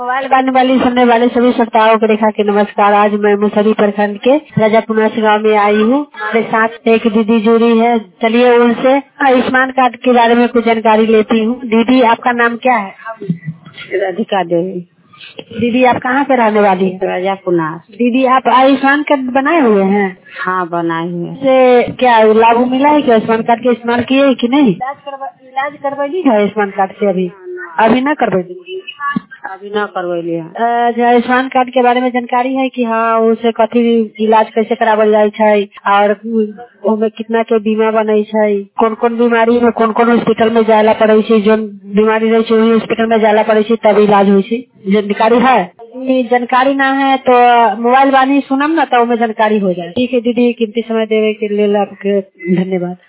Mobile बांधने वाली सुनने वाले सभी श्रोताओं को रेखा के नमस्कार। आज मैं मुसहरी प्रखंड के राजापुनास गाँव में आई हूँ। हमारे साथ एक दीदी जुड़ी है। चलिए उनसे आयुष्मान कार्ड के बारे में कुछ जानकारी लेती हूँ। दीदी आपका नाम क्या है? राधिका देवी। दीदी आप कहाँ से रहने वाली है? राजापुनास। दीदी आप आयुष्मान कार्ड बनाए हुए हैं? हाँ बनाए हुए। से क्या लाभ मिला है क्या? आयुष्मान कार्ड के इस्तेमाल किए है कि नहीं? इलाज करवैली है आयुष्मान कार्ड से? अभी न करवैली? अभी न करवैली है। आयुष्मान कार्ड के बारे में जानकारी है कि हाँ उसे कथी इलाज कैसे करावल जाए छै और ओमे कितना के बीमा बने छै, कौन कौन बीमारी में कौन कौन हॉस्पिटल में जाला पड़े छै, जो बीमारी रहे छै वही हॉस्पिटल में जाला पड़े छै तब इलाज हो छै। जानकारी है? जानकारी ना है तो मोबाइल बानी सुनम ना तो में जानकारी हो जाए। ठीक है दीदी, कीमती समय देवे के लिए आपके धन्यवाद।